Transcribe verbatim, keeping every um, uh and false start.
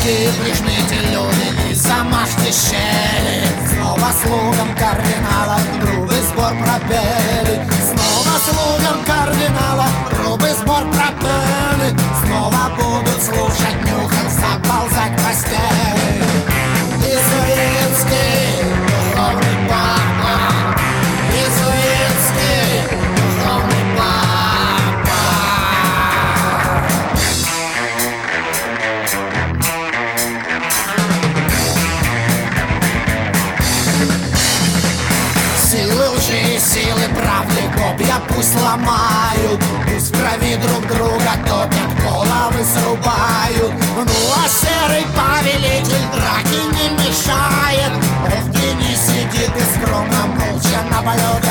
Руки прижмите, люди, и замажьте щели. Снова слугам кардинала грубый сбор пропели. Снова слугам кардинала грубый сбор пропели. Снова будут слушать, нюхом заползать в постели. Иезуитский духовный папа, иезуитский духовный папа. Силы лжи, силы правды, копья пусть ломают, пусть в крови друг друга топят, головы срубают. Ну а серый повелитель драки не мешает, он в тени сидит и скромно молча на полет